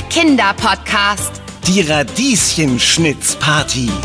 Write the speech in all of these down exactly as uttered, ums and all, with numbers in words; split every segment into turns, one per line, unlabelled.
Kinderpodcast.
Die Radieschenschnitzparty.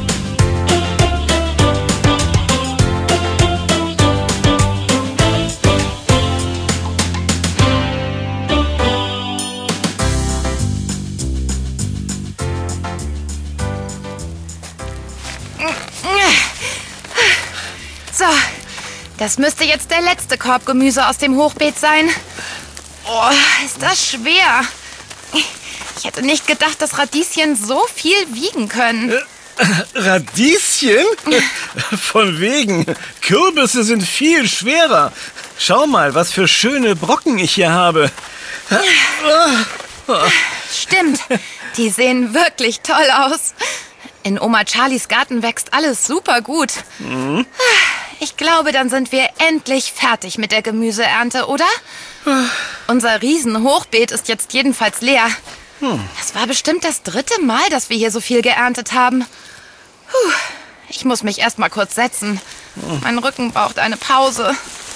So, das müsste jetzt der letzte Korb Gemüse aus dem Hochbeet sein. Oh, ist das schwer. Ich hätte nicht gedacht, dass Radieschen so viel wiegen können.
Äh, Radieschen? Von wegen. Kürbisse sind viel schwerer. Schau mal, was für schöne Brocken ich hier habe.
Stimmt, die sehen wirklich toll aus. In Oma Charlies Garten wächst alles super gut. Mhm. Ich glaube, dann sind wir endlich fertig mit der Gemüseernte, oder? Unser Riesenhochbeet ist jetzt jedenfalls leer. Hm. Das war bestimmt das dritte Mal, dass wir hier so viel geerntet haben. Puh, ich muss mich erst mal kurz setzen. Hm. Mein Rücken braucht eine Pause.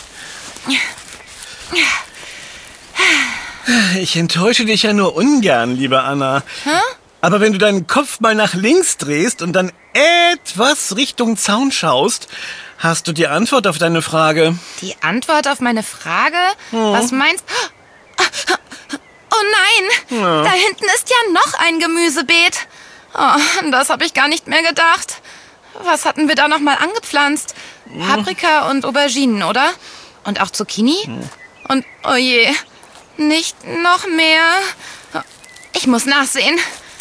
Ich enttäusche dich ja nur ungern, liebe Anna. Hä? Aber wenn du deinen Kopf mal nach links drehst und dann etwas Richtung Zaun schaust, hast du die Antwort auf deine Frage.
Die Antwort auf meine Frage? Hm. Was meinst du? Oh nein, ja. Da hinten ist ja noch ein Gemüsebeet. Oh, das habe ich gar nicht mehr gedacht. Was hatten wir da noch mal angepflanzt? Hm. Paprika und Auberginen, oder? Und auch Zucchini? Hm. Und, oh je, nicht noch mehr. Ich muss nachsehen.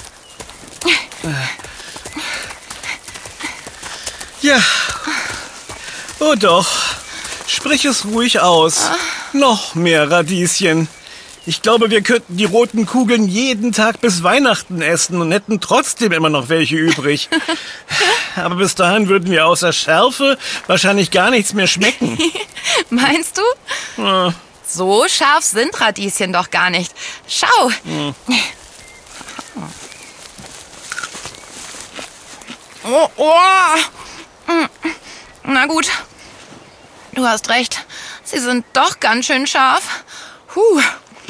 Ja. Oh doch. Sprich es ruhig aus. Ah. Noch mehr Radieschen. Ich glaube, wir könnten die roten Kugeln jeden Tag bis Weihnachten essen und hätten trotzdem immer noch welche übrig. Aber bis dahin würden wir außer Schärfe wahrscheinlich gar nichts mehr schmecken.
Meinst du?
Ja.
So scharf sind Radieschen doch gar nicht. Schau. Hm. Oh, oh. Na gut. Du hast recht. Sie sind doch ganz schön scharf. Puh.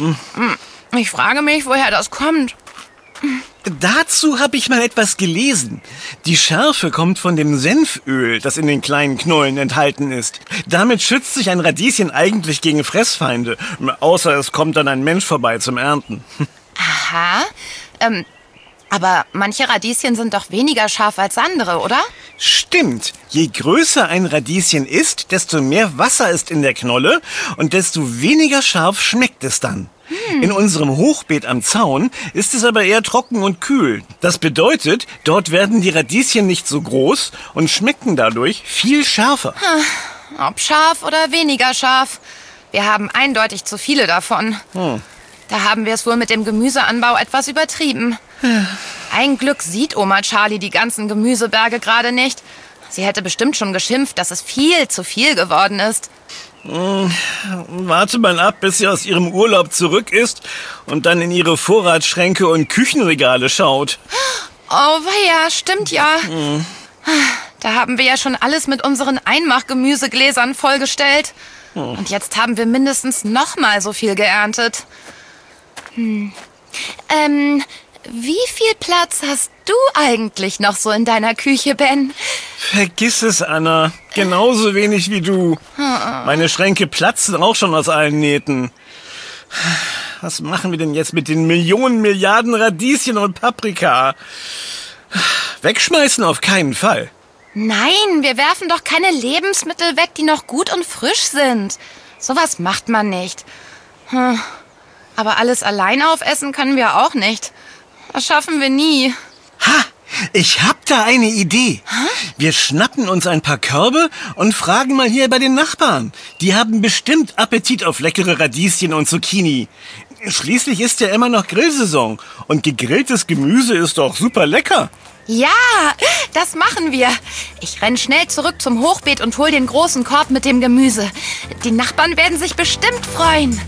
Ich frage mich, woher das kommt.
Dazu habe ich mal etwas gelesen. Die Schärfe kommt von dem Senföl, das in den kleinen Knollen enthalten ist. Damit schützt sich ein Radieschen eigentlich gegen Fressfeinde. Außer es kommt dann ein Mensch vorbei zum Ernten.
Aha. Ähm, aber manche Radieschen sind doch weniger scharf als andere, oder?
Stimmt. Je größer ein Radieschen ist, desto mehr Wasser ist in der Knolle und desto weniger scharf schmeckt es dann. Hm. In unserem Hochbeet am Zaun ist es aber eher trocken und kühl. Das bedeutet, dort werden die Radieschen nicht so groß und schmecken dadurch viel schärfer.
Ob scharf oder weniger scharf. Wir haben eindeutig zu viele davon. Hm. Da haben wir es wohl mit dem Gemüseanbau etwas übertrieben. Ein Glück sieht Oma Charlie die ganzen Gemüseberge gerade nicht. Sie hätte bestimmt schon geschimpft, dass es viel zu viel geworden ist.
Hm, warte mal ab, bis sie aus ihrem Urlaub zurück ist und dann in ihre Vorratsschränke und Küchenregale schaut.
Oh weia, stimmt ja. Hm. Da haben wir ja schon alles mit unseren Einmachgemüsegläsern vollgestellt. Hm. Und jetzt haben wir mindestens noch mal so viel geerntet. Hm. Ähm... Wie viel Platz hast du eigentlich noch so in deiner Küche, Ben?
Vergiss es, Anna. Genauso wenig wie du. Meine Schränke platzen auch schon aus allen Nähten. Was machen wir denn jetzt mit den Millionen, Milliarden Radieschen und Paprika? Wegschmeißen auf keinen Fall.
Nein, wir werfen doch keine Lebensmittel weg, die noch gut und frisch sind. Sowas macht man nicht. Aber alles allein aufessen können wir auch nicht. Das schaffen wir nie.
Ha! Ich hab da eine Idee. Hä? Wir schnappen uns ein paar Körbe und fragen mal hier bei den Nachbarn. Die haben bestimmt Appetit auf leckere Radieschen und Zucchini. Schließlich ist ja immer noch Grillsaison. Und gegrilltes Gemüse ist doch super lecker.
Ja, das machen wir. Ich renn schnell zurück zum Hochbeet und hol den großen Korb mit dem Gemüse. Die Nachbarn werden sich bestimmt freuen.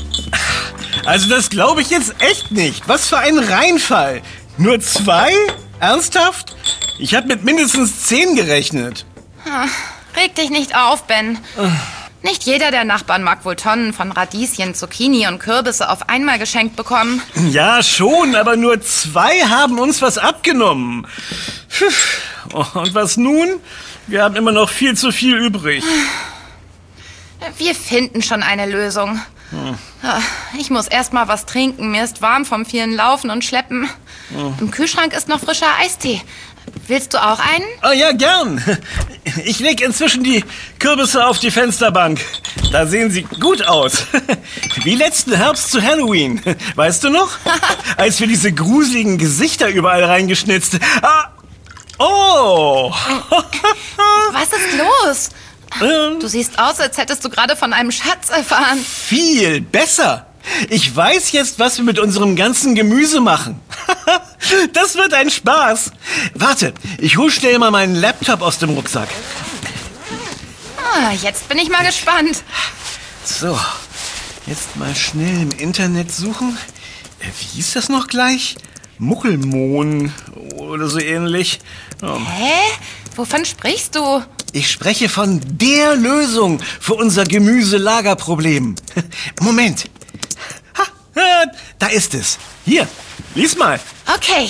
Also das glaube ich jetzt echt nicht. Was für ein Reinfall. Nur zwei? Ernsthaft? Ich habe mit mindestens zehn gerechnet.
Ach, reg dich nicht auf, Ben. Nicht jeder der Nachbarn mag wohl Tonnen von Radieschen, Zucchini und Kürbisse auf einmal geschenkt bekommen.
Ja, schon, aber nur zwei haben uns was abgenommen. Und was nun? Wir haben immer noch viel zu viel übrig.
Wir finden schon eine Lösung. Hm. Ich muss erst mal was trinken. Mir ist warm vom vielen Laufen und Schleppen. Hm. Im Kühlschrank ist noch frischer Eistee. Willst du auch einen?
Oh ja, gern. Ich leg inzwischen die Kürbisse auf die Fensterbank. Da sehen sie gut aus. Wie letzten Herbst zu Halloween. Weißt du noch? Als wir diese gruseligen Gesichter überall reingeschnitzt. Ah. Oh!
Was ist los? Du siehst aus, als hättest du gerade von einem Schatz erfahren.
Viel besser. Ich weiß jetzt, was wir mit unserem ganzen Gemüse machen. Das wird ein Spaß. Warte, ich hol schnell mal meinen Laptop aus dem Rucksack.
Ah, jetzt bin ich mal gespannt.
So, jetzt mal schnell im Internet suchen. Wie hieß das noch gleich? Muckelmohn oder so ähnlich. Oh.
Hä? Wovon sprichst du?
Ich spreche von der Lösung für unser Gemüselagerproblem. Moment. Ha, da ist es. Hier, lies mal.
Okay.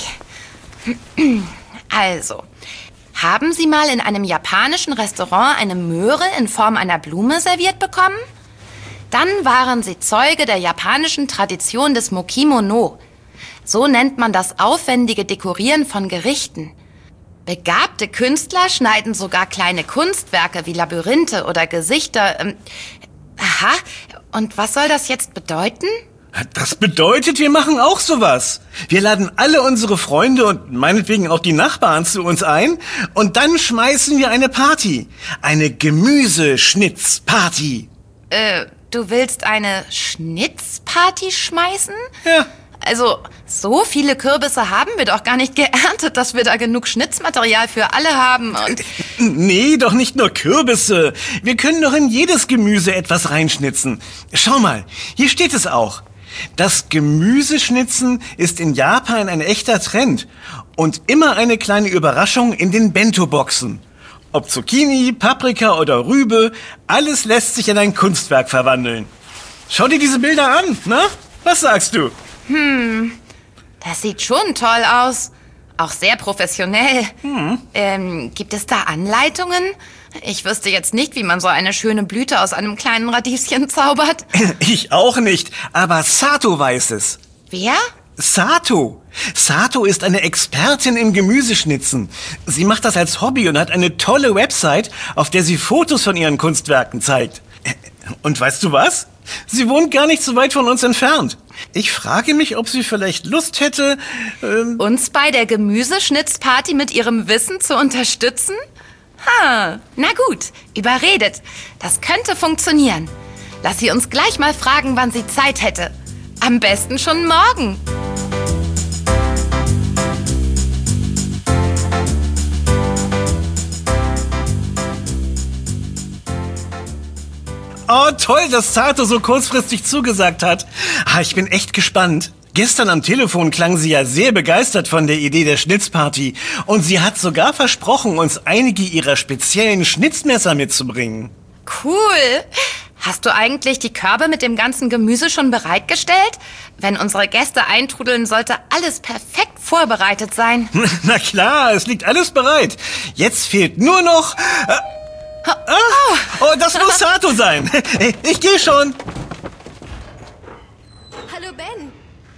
Also, haben Sie mal in einem japanischen Restaurant eine Möhre in Form einer Blume serviert bekommen? Dann waren Sie Zeuge der japanischen Tradition des Mokimono. So nennt man das aufwendige Dekorieren von Gerichten. Begabte Künstler schneiden sogar kleine Kunstwerke wie Labyrinthe oder Gesichter. Ähm, aha, und was soll das jetzt bedeuten?
Das bedeutet, wir machen auch sowas. Wir laden alle unsere Freunde und meinetwegen auch die Nachbarn zu uns ein und dann schmeißen wir eine Party. Eine Gemüseschnitzparty.
Äh, du willst eine Schnitzparty schmeißen?
Ja.
Also, so viele Kürbisse haben wir doch gar nicht geerntet, dass wir da genug Schnitzmaterial für alle haben und...
Nee, doch nicht nur Kürbisse. Wir können doch in jedes Gemüse etwas reinschnitzen. Schau mal, hier steht es auch. Das Gemüseschnitzen ist in Japan ein echter Trend und immer eine kleine Überraschung in den Bento-Boxen. Ob Zucchini, Paprika oder Rübe, alles lässt sich in ein Kunstwerk verwandeln. Schau dir diese Bilder an, na? Was sagst du?
Hm, das sieht schon toll aus. Auch sehr professionell. Hm. Ähm, gibt es da Anleitungen? Ich wüsste jetzt nicht, wie man so eine schöne Blüte aus einem kleinen Radieschen zaubert.
Ich auch nicht, aber Sato weiß es.
Wer?
Sato. Sato ist eine Expertin im Gemüseschnitzen. Sie macht das als Hobby und hat eine tolle Website, auf der sie Fotos von ihren Kunstwerken zeigt. Und weißt du was? Sie wohnt gar nicht so weit von uns entfernt. Ich frage mich, ob sie vielleicht Lust hätte... Ähm
uns bei der Gemüseschnitzparty mit ihrem Wissen zu unterstützen? Ha, na gut, überredet. Das könnte funktionieren. Lass sie uns gleich mal fragen, wann sie Zeit hätte. Am besten schon morgen.
Oh, toll, dass Sato so kurzfristig zugesagt hat. Ah, ich bin echt gespannt. Gestern am Telefon klang sie ja sehr begeistert von der Idee der Schnitzparty. Und sie hat sogar versprochen, uns einige ihrer speziellen Schnitzmesser mitzubringen.
Cool. Hast du eigentlich die Körbe mit dem ganzen Gemüse schon bereitgestellt? Wenn unsere Gäste eintrudeln, sollte alles perfekt vorbereitet sein.
Na klar, es liegt alles bereit. Jetzt fehlt nur noch... Äh, ah, oh, das muss Sato sein. Ich gehe schon.
Hallo Ben.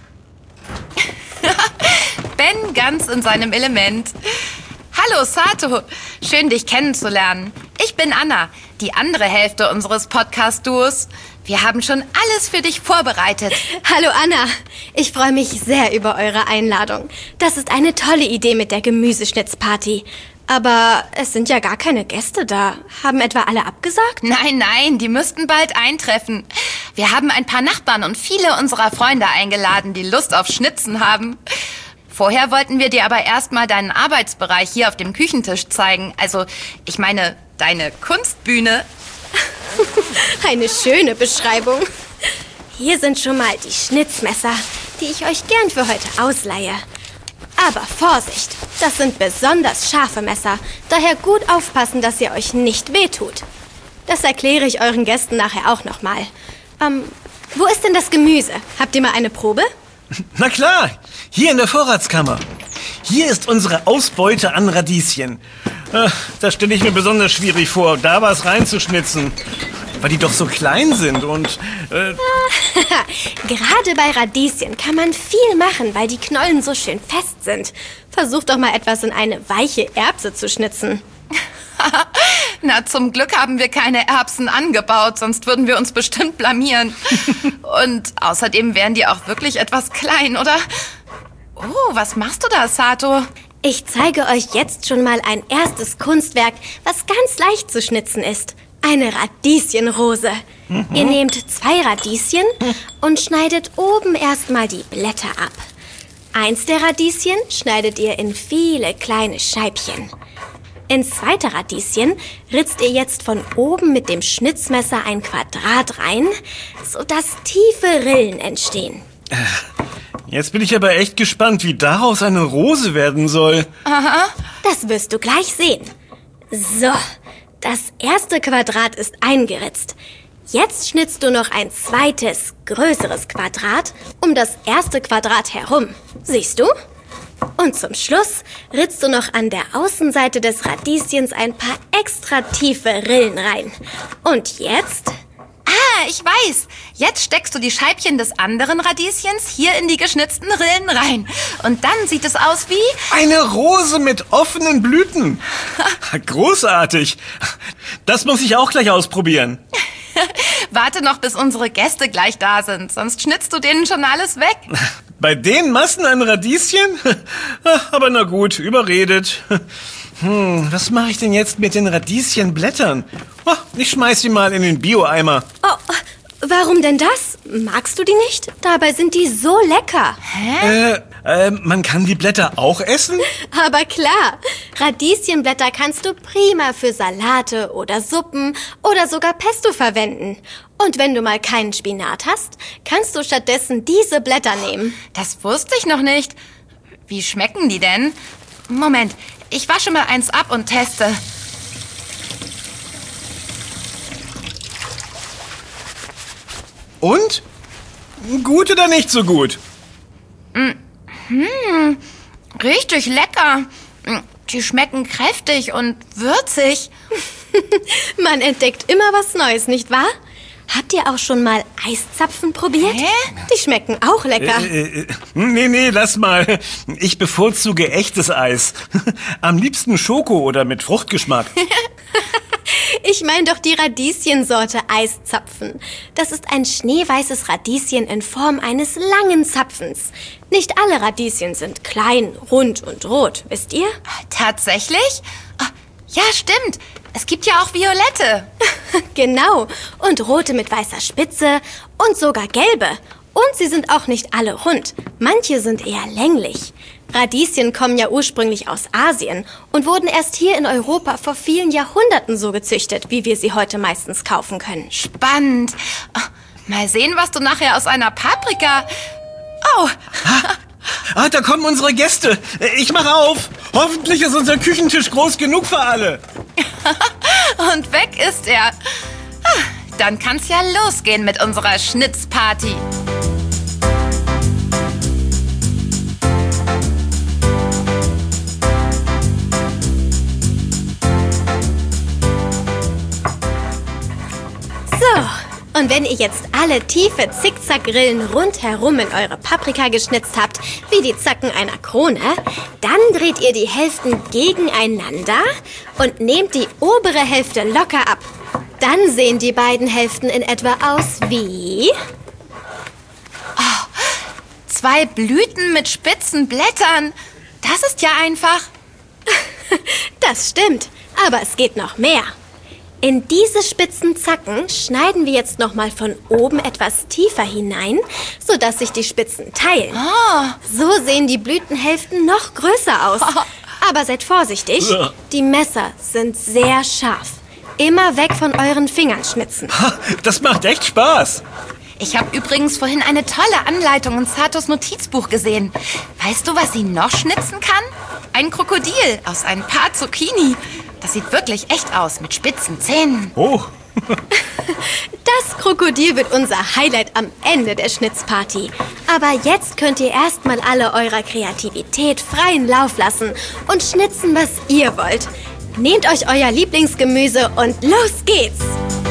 Ben ganz in seinem Element. Hallo Sato, schön dich kennenzulernen. Ich bin Anna, die andere Hälfte unseres Podcast-Duos. Wir haben schon alles für dich vorbereitet.
Hallo Anna, ich freue mich sehr über eure Einladung. Das ist eine tolle Idee mit der Gemüseschnitzparty. Aber es sind ja gar keine Gäste da. Haben etwa alle abgesagt?
Nein, nein, die müssten bald eintreffen. Wir haben ein paar Nachbarn und viele unserer Freunde eingeladen, die Lust auf Schnitzen haben. Vorher wollten wir dir aber erstmal deinen Arbeitsbereich hier auf dem Küchentisch zeigen. Also, ich meine, deine Kunstbühne.
Eine schöne Beschreibung. Hier sind schon mal die Schnitzmesser, die ich euch gern für heute ausleihe. Aber Vorsicht, das sind besonders scharfe Messer. Daher gut aufpassen, dass ihr euch nicht wehtut. Das erkläre ich euren Gästen nachher auch nochmal. Ähm, wo ist denn das Gemüse? Habt ihr mal eine Probe?
Na klar, hier in der Vorratskammer. Hier ist unsere Ausbeute an Radieschen. Äh, das stelle ich mir besonders schwierig vor, da was reinzuschnitzen. Weil die doch so klein sind und... Äh
Gerade bei Radieschen kann man viel machen, weil die Knollen so schön fest sind. Versucht doch mal etwas in eine weiche Erbse zu schnitzen.
Na, zum Glück haben wir keine Erbsen angebaut, sonst würden wir uns bestimmt blamieren. Und außerdem wären die auch wirklich etwas klein, oder? Oh, was machst du da, Sato?
Ich zeige euch jetzt schon mal ein erstes Kunstwerk, was ganz leicht zu schnitzen ist. Eine Radieschenrose. Mhm. Ihr nehmt zwei Radieschen und schneidet oben erstmal die Blätter ab. Eins der Radieschen schneidet ihr in viele kleine Scheibchen. Ins zweite Radieschen ritzt ihr jetzt von oben mit dem Schnitzmesser ein Quadrat rein, sodass tiefe Rillen entstehen.
Jetzt bin ich aber echt gespannt, wie daraus eine Rose werden soll.
Aha.
Das wirst du gleich sehen. So, das erste Quadrat ist eingeritzt. Jetzt schnitzt du noch ein zweites, größeres Quadrat um das erste Quadrat herum. Siehst du? Und zum Schluss ritzt du noch an der Außenseite des Radieschens ein paar extra tiefe Rillen rein. Und jetzt...
Ah, ich weiß. Jetzt steckst du die Scheibchen des anderen Radieschens hier in die geschnitzten Rillen rein. Und dann sieht es aus wie...
Eine Rose mit offenen Blüten. Großartig. Das muss ich auch gleich ausprobieren.
Warte noch, bis unsere Gäste gleich da sind, sonst schnitzt du denen schon alles weg.
Bei den Massen an Radieschen? Aber na gut, überredet. Hm, was mache ich denn jetzt mit den Radieschenblättern? Oh, ich schmeiß sie mal in den Bio-Eimer.
Oh, warum denn das? Magst du die nicht? Dabei sind die so lecker.
Hä?
Äh, äh, man kann die Blätter auch essen?
Aber klar, Radieschenblätter kannst du prima für Salate oder Suppen oder sogar Pesto verwenden. Und wenn du mal keinen Spinat hast, kannst du stattdessen diese Blätter nehmen.
Das wusste ich noch nicht. Wie schmecken die denn? Moment, ich wasche mal eins ab und teste.
Und? Gut oder nicht so gut?
Hm, richtig lecker. Die schmecken kräftig und würzig.
Man entdeckt immer was Neues, nicht wahr? Habt ihr auch schon mal Eiszapfen probiert?
Hä?
Die schmecken auch lecker.
Äh, äh, nee, nee, lass mal. Ich bevorzuge echtes Eis. Am liebsten Schoko oder mit Fruchtgeschmack.
Ich meine doch die Radieschensorte Eiszapfen. Das ist ein schneeweißes Radieschen in Form eines langen Zapfens. Nicht alle Radieschen sind klein, rund und rot, wisst ihr?
Tatsächlich? Ja, stimmt. Es gibt ja auch violette.
Genau. Und rote mit weißer Spitze und sogar gelbe. Und sie sind auch nicht alle rund. Manche sind eher länglich. Radieschen kommen ja ursprünglich aus Asien und wurden erst hier in Europa vor vielen Jahrhunderten so gezüchtet, wie wir sie heute meistens kaufen können.
Spannend. Mal sehen, was du nachher aus einer Paprika... Oh.
Ah, da kommen unsere Gäste. Ich mach auf. Hoffentlich ist unser Küchentisch groß genug für alle.
Und weg ist er. Dann kann's ja losgehen mit unserer Schnitzparty.
So, und wenn ihr jetzt alle tiefe Zickzackrillen rundherum in eure Paprika geschnitzt habt, wie die Zacken einer Krone, dann dreht ihr die Hälften gegeneinander und nehmt die obere Hälfte locker ab. Dann sehen die beiden Hälften in etwa aus wie...
Oh, zwei Blüten mit spitzen Blättern. Das ist ja einfach.
Das stimmt, aber es geht noch mehr. In diese spitzen Zacken schneiden wir jetzt nochmal von oben etwas tiefer hinein, sodass sich die Spitzen teilen.
Oh.
So sehen die Blütenhälften noch größer aus. Aber seid vorsichtig, die Messer sind sehr scharf. Immer weg von euren Fingern schnitzen.
Das macht echt Spaß.
Ich habe übrigens vorhin eine tolle Anleitung in Satos Notizbuch gesehen. Weißt du, was sie noch schnitzen kann? Ein Krokodil aus ein paar Zucchini. Das sieht wirklich echt aus, mit spitzen Zähnen.
Oh.
Das Krokodil wird unser Highlight am Ende der Schnitzparty. Aber jetzt könnt ihr erstmal alle eurer Kreativität freien Lauf lassen und schnitzen, was ihr wollt. Nehmt euch euer Lieblingsgemüse und los geht's!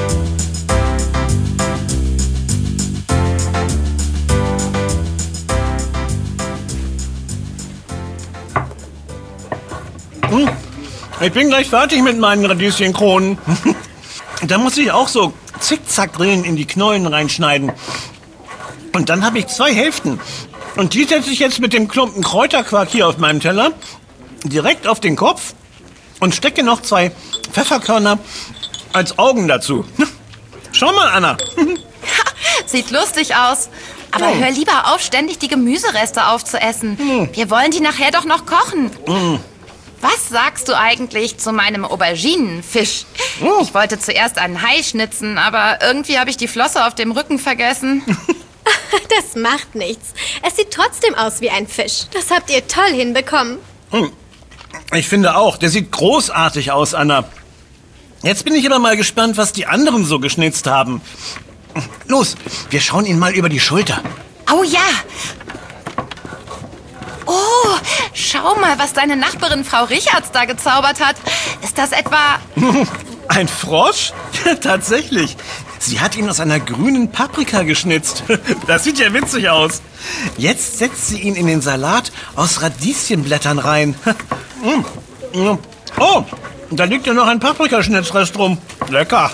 Hm, ich bin gleich fertig mit meinen Radieschenkronen. Da muss ich auch so Zickzackrillen in die Knollen reinschneiden. Und dann habe ich zwei Hälften. Und die setze ich jetzt mit dem Klumpen Kräuterquark hier auf meinem Teller direkt auf den Kopf und stecke noch zwei Pfefferkörner als Augen dazu. Schau mal, Anna.
Sieht lustig aus. Aber
Oh.
hör lieber auf, ständig die Gemüsereste aufzuessen.
Hm.
Wir wollen die nachher doch noch kochen.
Mm.
Was sagst du eigentlich zu meinem Auberginenfisch?
Oh.
Ich wollte zuerst einen Hai schnitzen, aber irgendwie habe ich die Flosse auf dem Rücken vergessen.
Das macht nichts. Es sieht trotzdem aus wie ein Fisch. Das habt ihr toll hinbekommen.
Ich finde auch, der sieht großartig aus, Anna. Jetzt bin ich aber mal gespannt, was die anderen so geschnitzt haben. Los, wir schauen ihn mal über die Schulter.
Oh ja! Oh, schau mal, was deine Nachbarin Frau Richards da gezaubert hat. Ist das etwa...
Ein Frosch? Ja, tatsächlich. Sie hat ihn aus einer grünen Paprika geschnitzt. Das sieht ja witzig aus. Jetzt setzt sie ihn in den Salat aus Radieschenblättern rein. Oh, da liegt ja noch ein Paprikaschnitzrest rum. Lecker.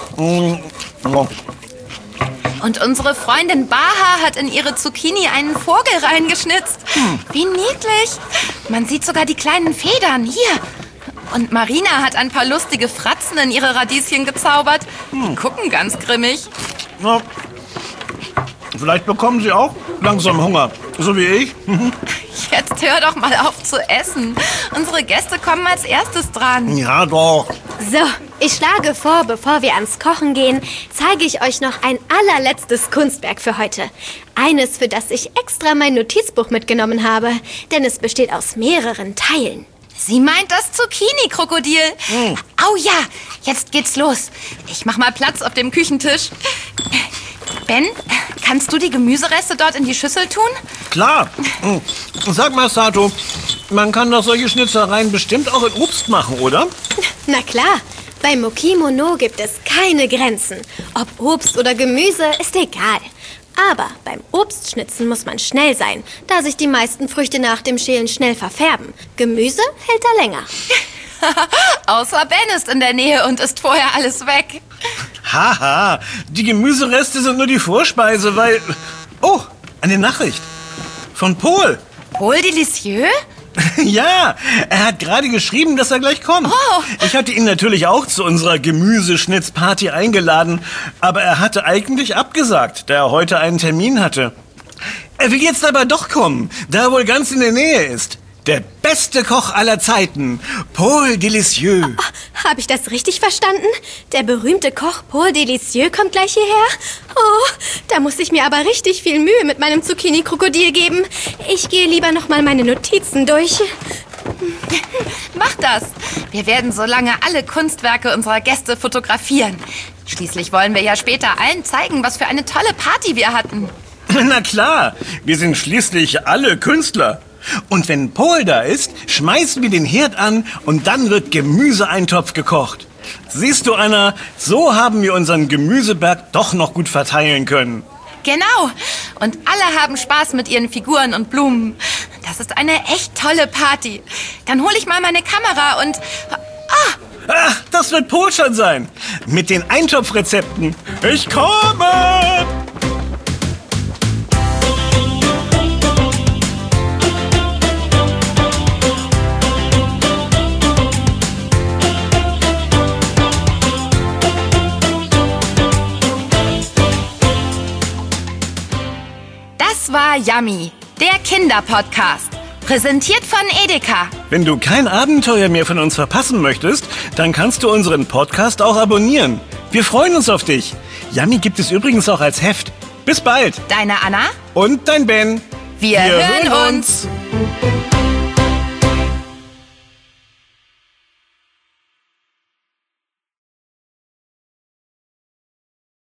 Und unsere Freundin Baha hat in ihre Zucchini einen Vogel reingeschnitzt. Wie niedlich. Man sieht sogar die kleinen Federn. Hier. Und Marina hat ein paar lustige Fratzen in ihre Radieschen gezaubert. Die gucken ganz grimmig.
Ja. Vielleicht bekommen Sie auch langsam Hunger, so wie ich.
Jetzt hör doch mal auf zu essen. Unsere Gäste kommen als erstes dran.
Ja, doch.
So, ich schlage vor, bevor wir ans Kochen gehen, zeige ich euch noch ein allerletztes Kunstwerk für heute. Eines, für das ich extra mein Notizbuch mitgenommen habe, denn es besteht aus mehreren Teilen.
Sie meint das Zucchini-Krokodil.
Mm.
Oh ja, jetzt geht's los. Ich mach mal Platz auf dem Küchentisch. Ben, kannst du die Gemüsereste dort in die Schüssel tun?
Klar. Sag mal, Sato, man kann doch solche Schnitzereien bestimmt auch in Obst machen, oder?
Na klar, bei Mokimono gibt es keine Grenzen. Ob Obst oder Gemüse, ist egal. Aber beim Obstschnitzen muss man schnell sein, da sich die meisten Früchte nach dem Schälen schnell verfärben. Gemüse hält da länger.
Außer Ben ist in der Nähe und ist vorher alles weg.
Haha, die Gemüsereste sind nur die Vorspeise, weil... Oh, eine Nachricht. Von Paul.
Paul Delicieux?
Ja, er hat gerade geschrieben, dass er gleich kommt.
Oh.
Ich hatte ihn natürlich auch zu unserer Gemüseschnitzparty eingeladen, aber er hatte eigentlich abgesagt, da er heute einen Termin hatte. Er will jetzt aber doch kommen, da er wohl ganz in der Nähe ist. Der beste Koch aller Zeiten, Paul Delicieux.
Oh, habe ich das richtig verstanden? Der berühmte Koch Paul Delicieux kommt gleich hierher? Oh, da muss ich mir aber richtig viel Mühe mit meinem Zucchini-Krokodil geben. Ich gehe lieber noch mal meine Notizen durch.
Mach das. Wir werden so lange alle Kunstwerke unserer Gäste fotografieren. Schließlich wollen wir ja später allen zeigen, was für eine tolle Party wir hatten.
Na klar, wir sind schließlich alle Künstler. Und wenn Paul da ist, schmeißen wir den Herd an und dann wird Gemüseeintopf gekocht. Siehst du, Anna, so haben wir unseren Gemüseberg doch noch gut verteilen können.
Genau. Und alle haben Spaß mit ihren Figuren und Blumen. Das ist eine echt tolle Party. Dann hole ich mal meine Kamera und... Ah!
Ach, das wird Paul schon sein. Mit den Eintopfrezepten. Ich komme!
Das war Yummy, der Kinderpodcast. Präsentiert von Edeka.
Wenn du kein Abenteuer mehr von uns verpassen möchtest, dann kannst du unseren Podcast auch abonnieren. Wir freuen uns auf dich. Yummy gibt es übrigens auch als Heft. Bis bald.
Deine Anna
Und dein Ben.
Wir,
Wir
hören
hören
uns.
uns.